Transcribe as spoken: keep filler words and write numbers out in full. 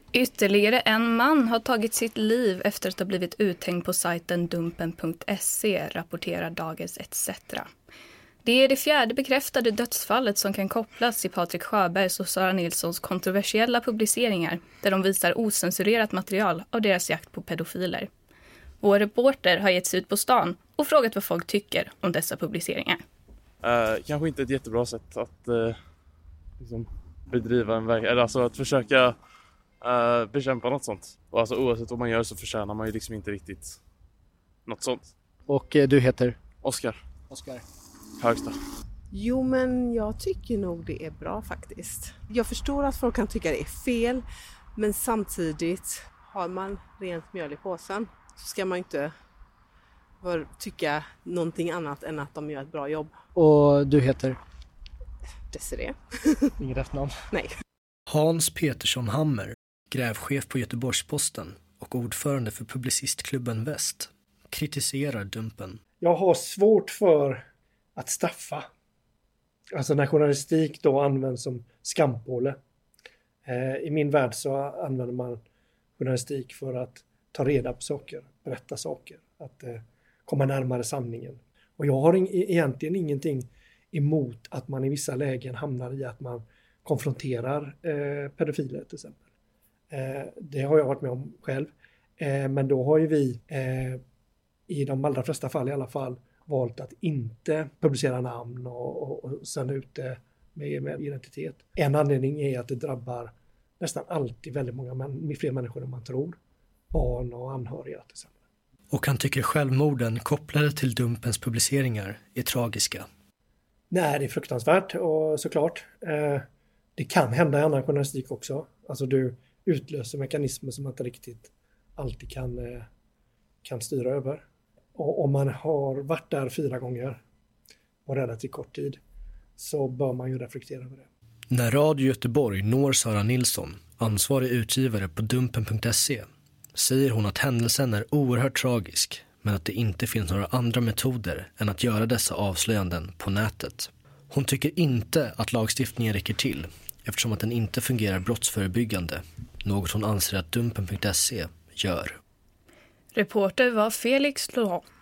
Ytterligare en man har tagit sitt liv efter att ha blivit uthängd på sajten dumpen punkt se, rapporterar Dagens et cetera. Det är det fjärde bekräftade dödsfallet som kan kopplas till Patrik Sjöbergs och Sara Nilssons kontroversiella publiceringar där de visar osensurerat material av deras jakt på pedofiler. Vår reporter har gett sig ut på stan och frågat vad folk tycker om dessa publiceringar. Uh, kanske inte ett jättebra sätt att uh, liksom bedriva en verk- eller alltså att försöka uh, bekämpa något sånt. Och alltså oavsett vad man gör så förtjänar man ju liksom inte riktigt något sånt. Och uh, du heter? Oskar. Oskar. Högsta. Jo, men jag tycker nog det är bra faktiskt. Jag förstår att folk kan tycka det är fel, men samtidigt har man rent mjöl i påsen så ska man inte tycka någonting annat än att de gör ett bra jobb. Och du heter? Desiree. Inget efternamn? Nej. Hans Petersson Hammer, grävchef på Göteborgs-Posten och ordförande för Publicistklubben Väst, kritiserar Dumpen. Jag har svårt för att straffa. Alltså när journalistik då används som skampåle. Eh, I min värld så använder man journalistik för att ta reda på saker, berätta saker, att eh, komma närmare sanningen. Och jag har in, egentligen ingenting emot att man i vissa lägen hamnar i att man konfronterar eh, pedofiler till exempel. Eh, det har jag varit med om själv. Eh, men då har ju vi eh, i de allra flesta fall i alla fall valt att inte publicera namn och, och, och sända ut det med, med identitet. En anledning är att det drabbar nästan alltid väldigt många män, fler människor än man tror. Barn och anhöriga till exempel. Och han tycker självmorden kopplade till Dumpens publiceringar är tragiska. Nej, det är fruktansvärt och såklart. Eh, det kan hända i annan journalistik också. Alltså du utlöser mekanismer som man inte riktigt alltid kan, eh, kan styra över. Och om man har varit där fyra gånger på relativt kort tid så bör man ju reflektera över det. När Radio Göteborg når Sara Nilsson, ansvarig utgivare på dumpen punkt se, säger hon att händelsen är oerhört tragisk men att det inte finns några andra metoder än att göra dessa avslöjanden på nätet. Hon tycker inte att lagstiftningen räcker till eftersom att den inte fungerar brottsförebyggande, något hon anser att dumpen punkt se gör. Reporter var Felix Laurent.